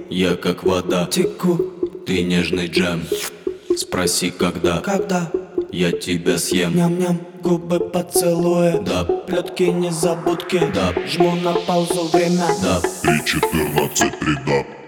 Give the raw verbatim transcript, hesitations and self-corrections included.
я как вода. Теку, Ты нежный джем, спроси когда. когда Я тебя съем. ням-ням, губы поцелуя. Да, Плетки незабудки. да, Жму на паузу время. да. Три четырнадцать три да.